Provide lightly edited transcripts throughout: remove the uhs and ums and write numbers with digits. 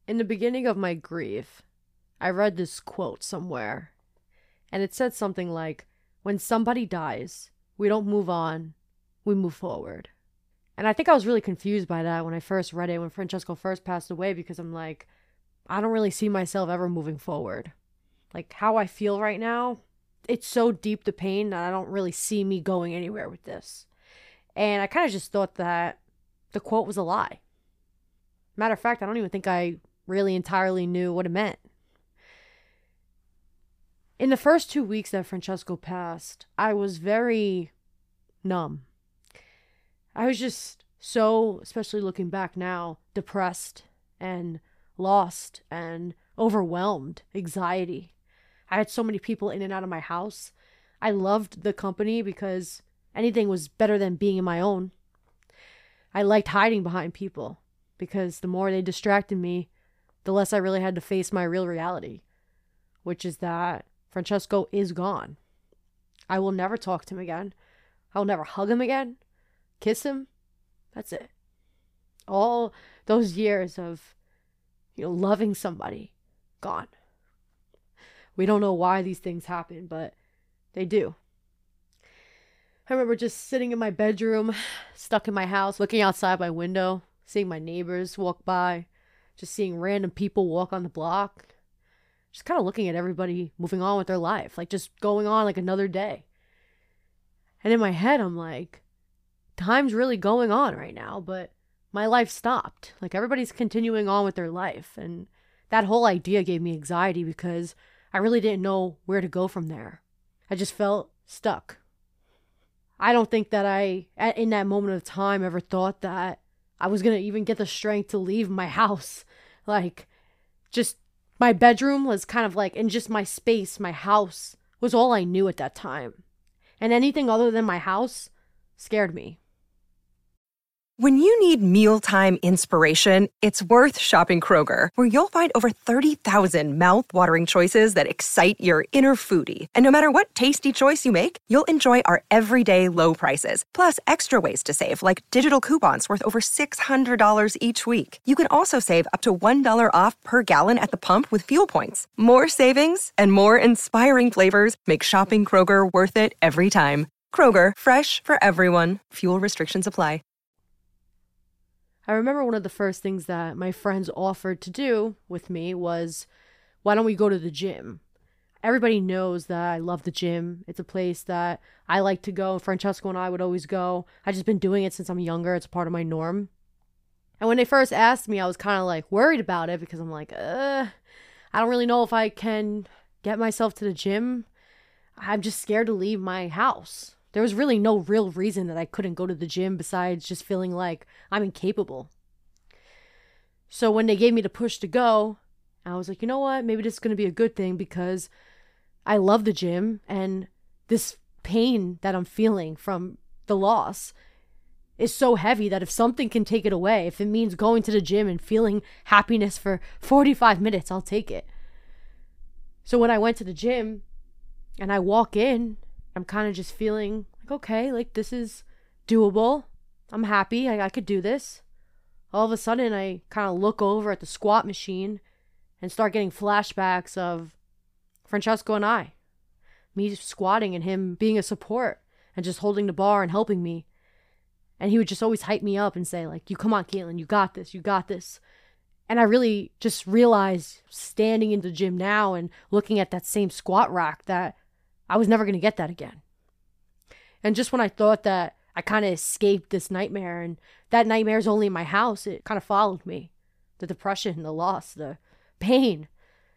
In the beginning of my grief, I read this quote somewhere, and it said something like, when somebody dies, we don't move on, we move forward. And I think I was really confused by that when I first read it, when Francesco first passed away, because I'm like, I don't really see myself ever moving forward. Like, how I feel right now, it's so deep, the pain, that I don't really see me going anywhere with this. And I kind of just thought that the quote was a lie. Matter of fact, I don't even think I really entirely knew what it meant. In the first 2 weeks that Francesco passed, I was very numb. I was just so, especially looking back now, depressed and lost and overwhelmed, anxiety. I had so many people in and out of my house. I loved the company because anything was better than being in my own. I liked hiding behind people because the more they distracted me, the less I really had to face my real reality, which is that Francesco is gone. I will never talk to him again. I will never hug him again, kiss him. That's it. All those years of, loving somebody, gone. We don't know why these things happen, but they do. I remember just sitting in my bedroom, stuck in my house, looking outside my window, seeing my neighbors walk by, just seeing random people walk on the block, just kind of looking at everybody moving on with their life, like just going on like another day. And in my head, I'm like, time's really going on right now, but my life stopped. Like, everybody's continuing on with their life. And that whole idea gave me anxiety because I really didn't know where to go from there. I just felt stuck. I don't think that I, in that moment of time, ever thought that I was going to even get the strength to leave my house. Like, just my bedroom was kind of like, and just my space, my house was all I knew at that time. And anything other than my house scared me. When you need mealtime inspiration, it's worth shopping Kroger, where you'll find over 30,000 mouth-watering choices that excite your inner foodie. And no matter what tasty choice you make, you'll enjoy our everyday low prices, plus extra ways to save, like digital coupons worth over $600 each week. You can also save up to $1 off per gallon at the pump with fuel points. More savings and more inspiring flavors make shopping Kroger worth it every time. Kroger, fresh for everyone. Fuel restrictions apply. I remember one of the first things that my friends offered to do with me was, why don't we go to the gym? Everybody knows that I love the gym. It's a place that I like to go. Francesco and I would always go. I've just been doing it since I'm younger. It's a part of my norm. And when they first asked me, I was kind of like worried about it because I'm like, I don't really know if I can get myself to the gym. I'm just scared to leave my house. There was really no real reason that I couldn't go to the gym besides just feeling like I'm incapable. So when they gave me the push to go, I was like, you know what? Maybe this is going to be a good thing because I love the gym, and this pain that I'm feeling from the loss is so heavy that if something can take it away, if it means going to the gym and feeling happiness for 45 minutes, I'll take it. So when I went to the gym and I walk in, I'm kind of just feeling like, okay, like this is doable. I'm happy. I could do this. All of a sudden, I kind of look over at the squat machine and start getting flashbacks of Francesco and I. Me squatting and him being a support and just holding the bar and helping me. And he would just always hype me up and say, like, you come on, Caitlin, you got this, you got this. And I really just realized standing in the gym now and looking at that same squat rack that I was never going to get that again. And just when I thought that I kind of escaped this nightmare, and that nightmare is only in my house, it kind of followed me. The depression, the loss, the pain.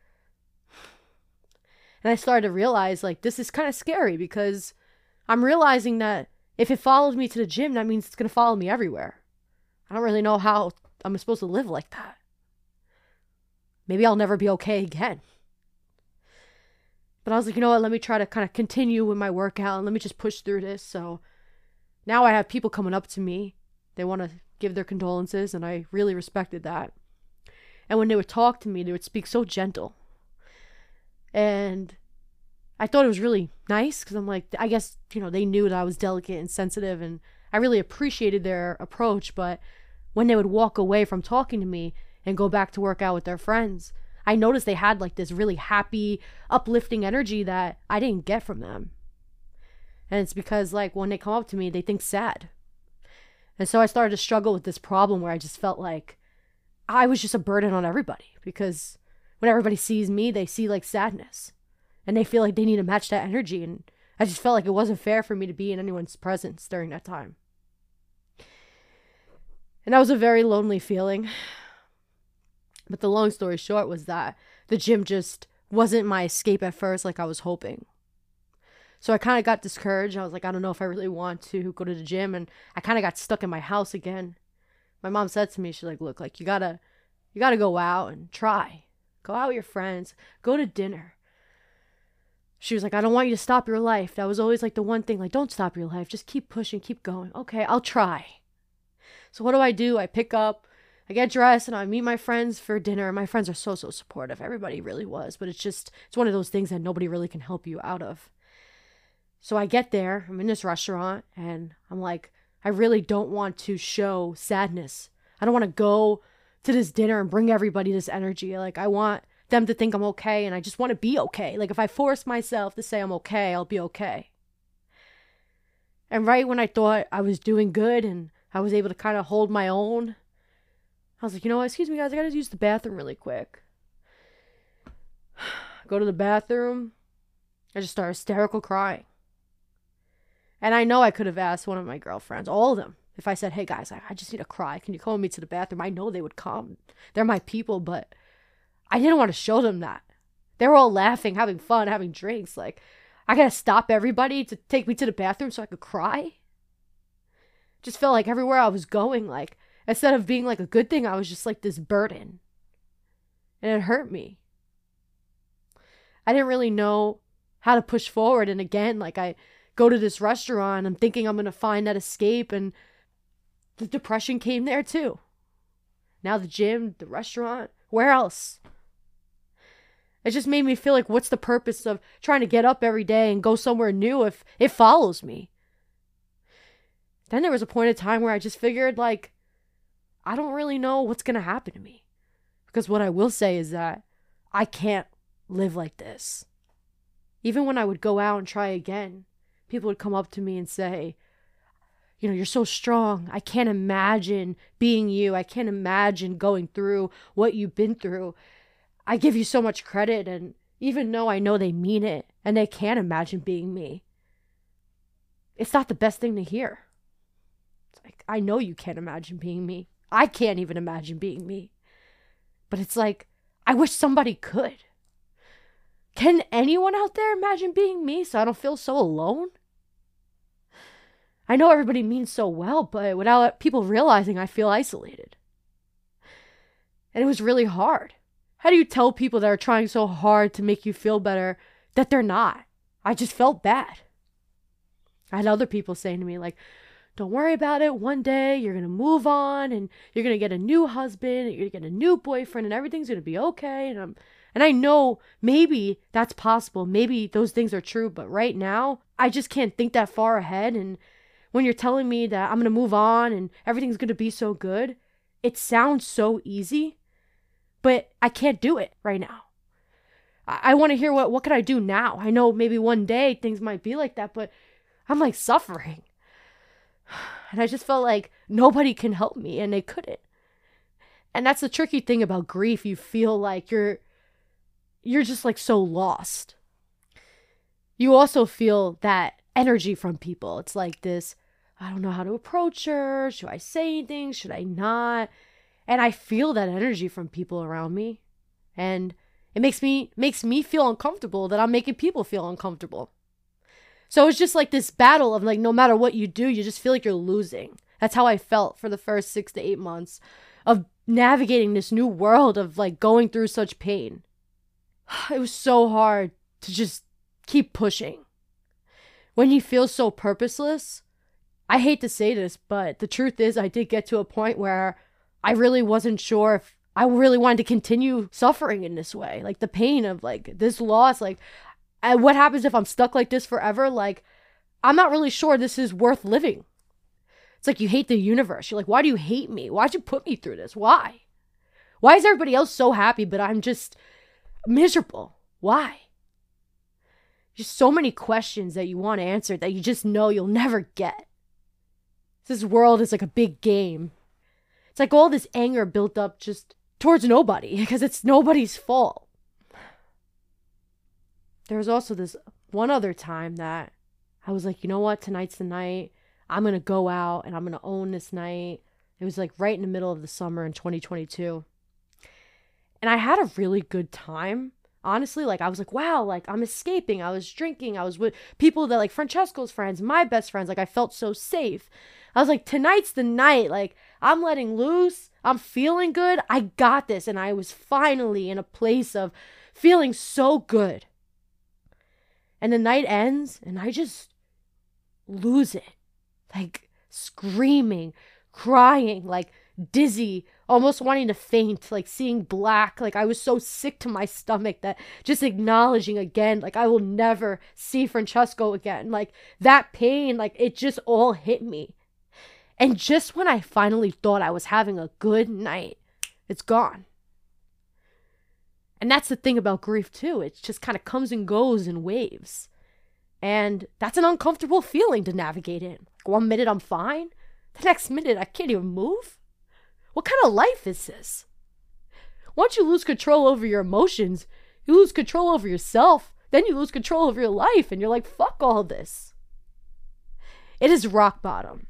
And I started to realize, like, this is kind of scary because I'm realizing that if it follows me to the gym, that means it's going to follow me everywhere. I don't really know how I'm supposed to live like that. Maybe I'll never be okay again. But I was like, you know what, let me try to kind of continue with my workout and let me just push through this. So now I have people coming up to me. They want to give their condolences, and I really respected that. And when they would talk to me, they would speak so gentle. And I thought it was really nice because I'm like, I guess, they knew that I was delicate and sensitive, and I really appreciated their approach. But when they would walk away from talking to me, and go back to work out with their friends, I noticed they had like this really happy, uplifting energy that I didn't get from them. And it's because like when they come up to me, they think sad. And so I started to struggle with this problem where I just felt like I was just a burden on everybody, because when everybody sees me, they see like sadness and they feel like they need to match that energy. And I just felt like it wasn't fair for me to be in anyone's presence during that time. And that was a very lonely feeling. But the long story short was that the gym just wasn't my escape at first like I was hoping. So I kind of got discouraged. I was like, I don't know if I really want to go to the gym. And I kind of got stuck in my house again. My mom said to me, she's like, look, like you gotta go out and try. Go out with your friends. Go to dinner. She was like, I don't want you to stop your life. That was always like the one thing, like, don't stop your life. Just keep pushing, keep going. Okay, I'll try. So what do? I pick up, I get dressed, and I meet my friends for dinner. My friends are so supportive. Everybody really was. But it's one of those things that nobody really can help you out of. So I get there, I'm in this restaurant, and I'm like, I really don't want to show sadness. I don't want to go to this dinner and bring everybody this energy. Like, I want them to think I'm okay, and I just want to be okay. Like, if I force myself to say I'm okay, I'll be okay. And right when I thought I was doing good and I was able to kind of hold my own, I was like, you know what, excuse me guys, I gotta use the bathroom really quick. Go to the bathroom, I just start hysterical crying. And I know I could have asked one of my girlfriends, all of them, if I said, hey guys, I just need to cry. Can you come with me to the bathroom? I know they would come. They're my people, but I didn't want to show them that. They were all laughing, having fun, having drinks. Like, I gotta stop everybody to take me to the bathroom so I could cry. Just felt like everywhere I was going, like, instead of being like a good thing, I was just like this burden. And it hurt me. I didn't really know how to push forward. And again, like, I go to this restaurant, I'm thinking I'm going to find that escape, and the depression came there too. Now the gym, the restaurant, where else? It just made me feel like, what's the purpose of trying to get up every day and go somewhere new if it follows me? Then there was a point in time where I just figured, like, I don't really know what's going to happen to me. Because what I will say is that I can't live like this. Even when I would go out and try again, people would come up to me and say, you know, you're so strong. I can't imagine being you. I can't imagine going through what you've been through. I give you so much credit. And even though I know they mean it and they can't imagine being me, it's not the best thing to hear. It's like, I know you can't imagine being me. I can't even imagine being me. But it's like, I wish somebody could. Can anyone out there imagine being me so I don't feel so alone? I know everybody means so well, but without people realizing, I feel isolated. And it was really hard. How do you tell people that are trying so hard to make you feel better that they're not? I just felt bad. I had other people saying to me, like, don't worry about it. One day you're going to move on and you're going to get a new husband and you're going to get a new boyfriend and everything's going to be okay. And I know maybe that's possible. Maybe those things are true. But right now, I just can't think that far ahead. And when you're telling me that I'm going to move on and everything's going to be so good, it sounds so easy, but I can't do it right now. I want to hear what can I do now? I know maybe one day things might be like that, but I'm like suffering. And I just felt like nobody can help me, and they couldn't. And that's the tricky thing about grief. You feel like you're just like so lost. You also feel that energy from people. It's like this, I don't know how to approach her. Should I say anything? Should I not? And I feel that energy from people around me. And it makes me feel uncomfortable that I'm making people feel uncomfortable. So it's just like this battle of like, no matter what you do, you just feel like you're losing. That's how I felt for the first 6 to 8 months of navigating this new world of like going through such pain. It was so hard to just keep pushing. When you feel so purposeless, I hate to say this, but the truth is I did get to a point where I really wasn't sure if I really wanted to continue suffering in this way. Like the pain of like this loss, like what happens if I'm stuck like this forever? Like, I'm not really sure this is worth living. It's like you hate the universe. You're like, why do you hate me? Why'd you put me through this? Why? Why is everybody else so happy, but I'm just miserable? Why? Just so many questions that you want answered that you just know you'll never get. This world is like a big game. It's like all this anger built up just towards nobody because it's nobody's fault. There was also this one other time that I was like, you know what? Tonight's the night. I'm going to go out and I'm going to own this night. It was like right in the middle of the summer in 2022. And I had a really good time. Honestly, like I was like, wow, like I'm escaping. I was drinking. I was with people that like Francesco's friends, my best friends. Like I felt so safe. I was like, tonight's the night. Like I'm letting loose. I'm feeling good. I got this. And I was finally in a place of feeling so good. And the night ends and I just lose it. Like screaming, crying, like dizzy, almost wanting to faint, like seeing black. Like I was so sick to my stomach that just acknowledging again, like I will never see Francesco again. Like that pain, like it just all hit me. And just when I finally thought I was having a good night, it's gone. And that's the thing about grief too. It just kind of comes and goes in waves. And that's an uncomfortable feeling to navigate in. Like 1 minute I'm fine. The next minute I can't even move. What kind of life is this? Once you lose control over your emotions, you lose control over yourself. Then you lose control over your life. And you're like, fuck all this. It is rock bottom.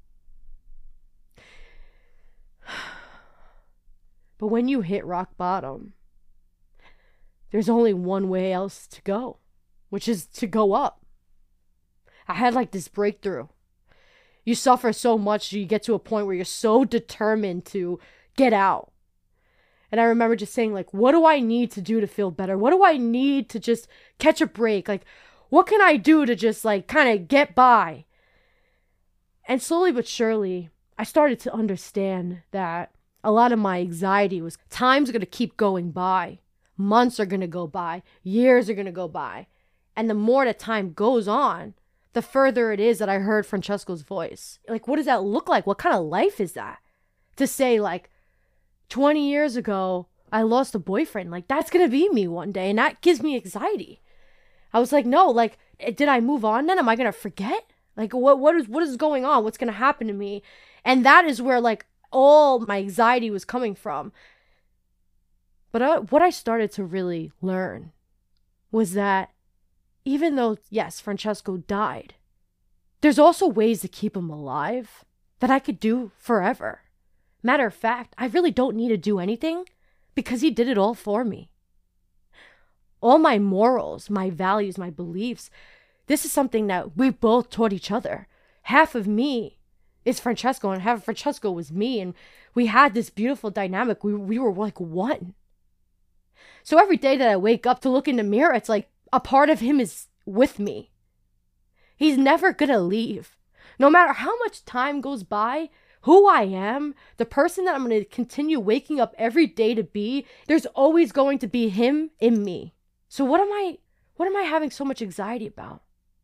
But when you hit rock bottom, there's only one way else to go, which is to go up. I had like this breakthrough. You suffer so much, you get to a point where you're so determined to get out. And I remember just saying, like, what do I need to do to feel better? What do I need to just catch a break? Like, what can I do to just like kind of get by? And slowly but surely, I started to understand that a lot of my anxiety was time's going to keep going by. Months are going to go by. Years are going to go by. And the more that time goes on, the further it is that I heard Francesco's voice. Like, what does that look like? What kind of life is that? To say, like, 20 years ago, I lost a boyfriend. Like, that's going to be me one day. And that gives me anxiety. I was like, no, like, did I move on then? Am I going to forget? Like, what is going on? What's going to happen to me? And that is where, like, all my anxiety was coming from. But what I started to really learn was that even though, yes, Francesco died, there's also ways to keep him alive that I could do forever. Matter of fact, I really don't need to do anything because he did it all for me. All my morals, my values, my beliefs, this is something that we both taught each other. Half of me is Francesco and half of Francesco was me. And we had this beautiful dynamic. We were like one. So every day that I wake up to look in the mirror, it's like a part of him is with me. He's never gonna leave. No matter how much time goes by, who I am, the person that I'm gonna continue waking up every day to be, there's always going to be him in me. So what am I having so much anxiety about?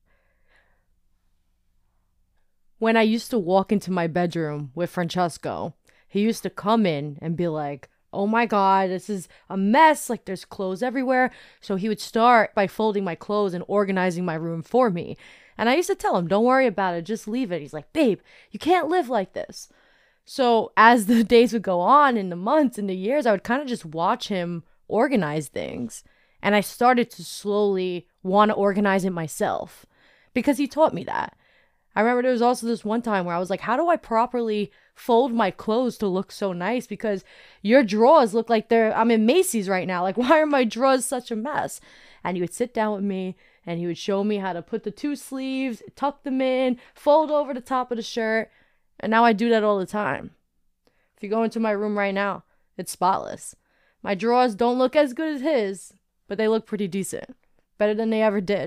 When I used to walk into my bedroom with Francesco, he used to come in and be like, oh my God, this is a mess. Like there's clothes everywhere. So he would start by folding my clothes and organizing my room for me. And I used to tell him, don't worry about it. Just leave it. He's like, babe, you can't live like this. So as the days would go on and the months and the years, I would kind of just watch him organize things. And I started to slowly want to organize it myself because he taught me that. I remember there was also this one time where I was like, how do I properly fold my clothes to look so nice? Because your drawers look like I'm in Macy's right now. Like, why are my drawers such a mess? And he would sit down with me and he would show me how to put the 2 sleeves, tuck them in, fold over the top of the shirt. And now I do that all the time. If you go into my room right now, it's spotless. My drawers don't look as good as his, but they look pretty decent. Better than they ever did.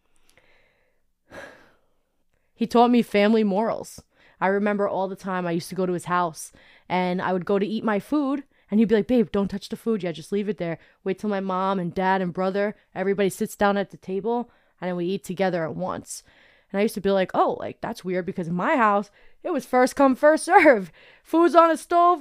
He taught me family morals. I remember all the time I used to go to his house and I would go to eat my food and he'd be like, babe, don't touch the food yet. Just leave it there. Wait till my mom and dad and brother, everybody sits down at the table and then we eat together at once. And I used to be like, oh, like that's weird because in my house, it was first come, first serve. Food's on the stove,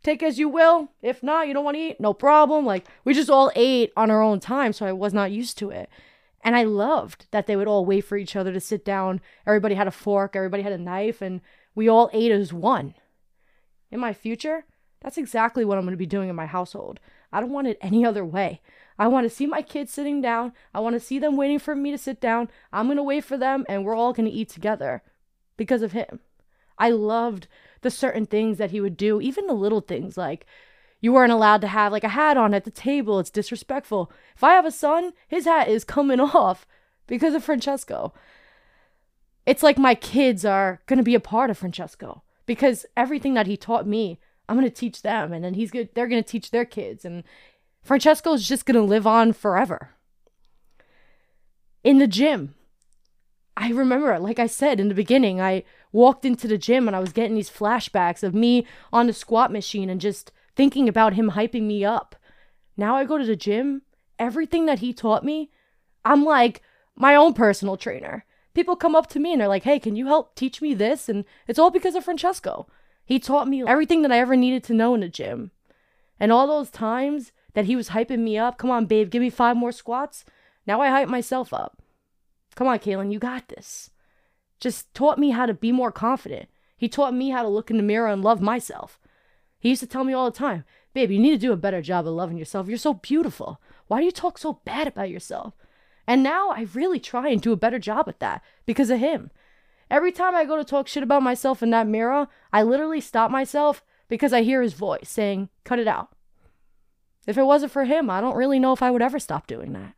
take as you will. If not, you don't want to eat, no problem. Like, we just all ate on our own time, so I was not used to it. And I loved that they would all wait for each other to sit down. Everybody had a fork, everybody had a knife, and we all ate as one. In my future, that's exactly what I'm going to be doing in my household. I don't want it any other way. I want to see my kids sitting down. I want to see them waiting for me to sit down. I'm going to wait for them, and we're all going to eat together because of him. I loved the certain things that he would do, even the little things like you weren't allowed to have like a hat on at the table. It's disrespectful. If I have a son, his hat is coming off because of Francesco. It's like my kids are going to be a part of Francesco because everything that he taught me, I'm going to teach them, and then they're going to teach their kids, and Francesco is just going to live on forever. In the gym, I remember, like I said in the beginning, I walked into the gym and I was getting these flashbacks of me on the squat machine and just thinking about him hyping me up. Now I go to the gym, everything that he taught me, I'm like my own personal trainer. People come up to me and they're like, hey, can you help teach me this? And it's all because of Francesco. He taught me everything that I ever needed to know in the gym. And all those times that he was hyping me up, come on, babe, give me 5 more squats. Now I hype myself up. Come on, Kaylin, you got this. Just taught me how to be more confident. He taught me how to look in the mirror and love myself. He used to tell me all the time, babe, you need to do a better job of loving yourself. You're so beautiful. Why do you talk so bad about yourself? And now I really try and do a better job at that because of him. Every time I go to talk shit about myself in that mirror, I literally stop myself because I hear his voice saying, cut it out. If it wasn't for him, I don't really know if I would ever stop doing that.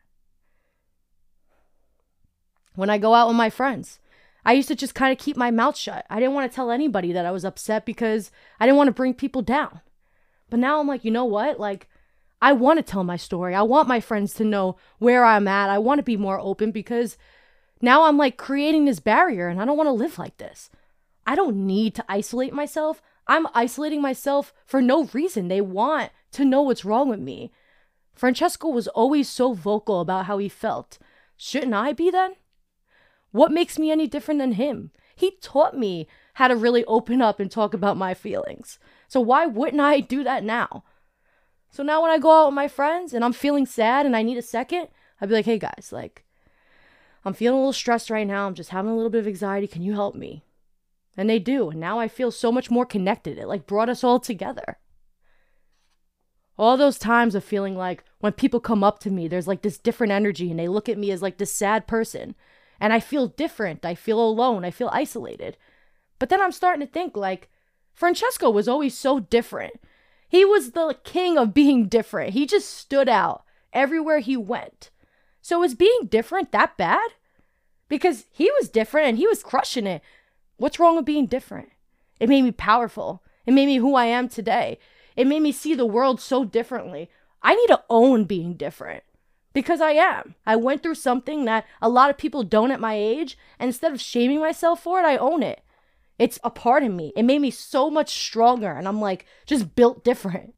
When I go out with my friends, I used to just kind of keep my mouth shut. I didn't want to tell anybody that I was upset because I didn't want to bring people down. But now I'm like, you know what? Like, I want to tell my story. I want my friends to know where I'm at. I want to be more open because now I'm like creating this barrier and I don't want to live like this. I don't need to isolate myself. I'm isolating myself for no reason. They want to know what's wrong with me. Francesco was always so vocal about how he felt. Shouldn't I be then? What makes me any different than him? He taught me how to really open up and talk about my feelings. So why wouldn't I do that now? So now when I go out with my friends and I'm feeling sad and I need a second, I'd be like, hey guys, like, I'm feeling a little stressed right now. I'm just having a little bit of anxiety. Can you help me? And they do. And now I feel so much more connected. It like brought us all together. All those times of feeling like when people come up to me, there's like this different energy and they look at me as like this sad person. And I feel different. I feel alone. I feel isolated. But then I'm starting to think like Francesco was always so different. He was the king of being different. He just stood out everywhere he went. So is being different that bad? Because he was different and he was crushing it. What's wrong with being different? It made me powerful. It made me who I am today. It made me see the world so differently. I need to own being different. Because I am. I went through something that a lot of people don't at my age. And instead of shaming myself for it, I own it. It's a part of me. It made me so much stronger. And I'm like, just built different.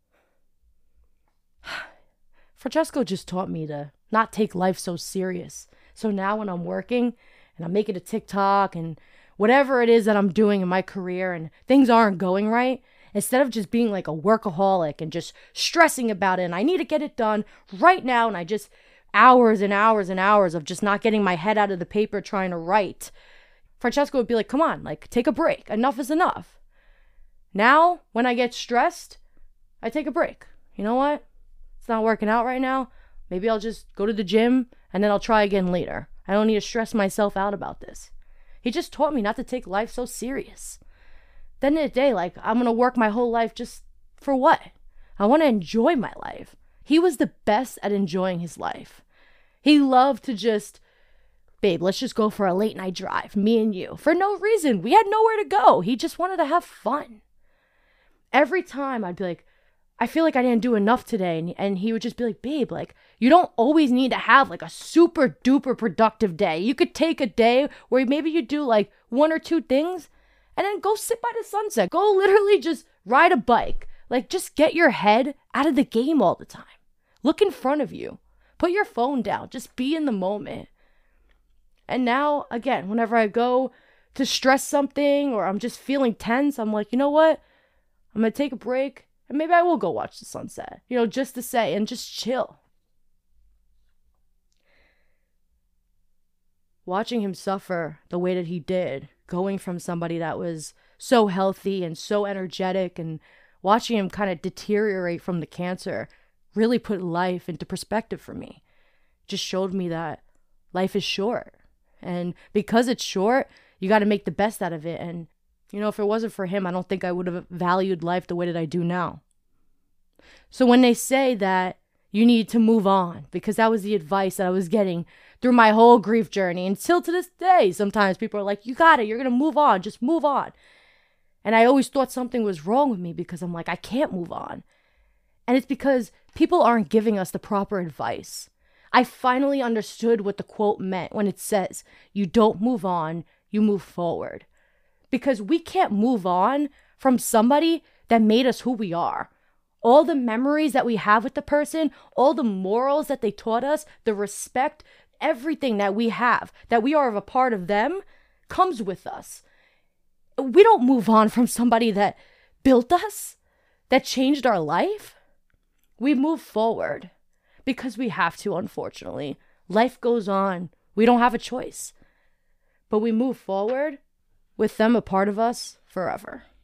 Francesco just taught me to not take life so serious. So now when I'm working and I'm making a TikTok and whatever it is that I'm doing in my career and things aren't going right, instead of just being like a workaholic and just stressing about it and I need to get it done right now and I just hours and hours and hours of just not getting my head out of the paper trying to write, Francesco would be like, come on, like take a break. Enough is enough. Now, when I get stressed, I take a break. You know what? It's not working out right now. Maybe I'll just go to the gym and then I'll try again later. I don't need to stress myself out about this. He just taught me not to take life so serious. Then in the day, like, I'm going to work my whole life just for what? I want to enjoy my life. He was the best at enjoying his life. He loved to just, babe, let's just go for a late night drive, me and you. For no reason. We had nowhere to go. He just wanted to have fun. Every time I'd be like, I feel like I didn't do enough today. And he would just be like, babe, like, you don't always need to have like a super duper productive day. You could take a day where maybe you do like 1 or 2 things and then go sit by the sunset. Go literally just ride a bike. Like, just get your head out of the game all the time. Look in front of you. Put your phone down. Just be in the moment. And now, again, whenever I go to stress something or I'm just feeling tense, I'm like, you know what? I'm going to take a break And maybe I will go watch the sunset, just to say, and just chill. Watching him suffer the way that he did, going from somebody that was so healthy and so energetic, and watching him kind of deteriorate from the cancer really put life into perspective for me. Just showed me that life is short. And because it's short, you got to make the best out of it. And, if it wasn't for him, I don't think I would have valued life the way that I do now. So when they say that you need to move on, because that was the advice that I was getting through my whole grief journey. And still to this day, sometimes people are like, you got it. You're going to move on. Just move on. And I always thought something was wrong with me because I'm like, I can't move on. And it's because people aren't giving us the proper advice. I finally understood what the quote meant when it says, you don't move on, you move forward. Because we can't move on from somebody that made us who we are. All the memories that we have with the person, all the morals that they taught us, the respect, everything that we have, that we are a part of them, comes with us. We don't move on from somebody that built us, that changed our life. We move forward because we have to, unfortunately. Life goes on. We don't have a choice. But we move forward with them a part of us forever.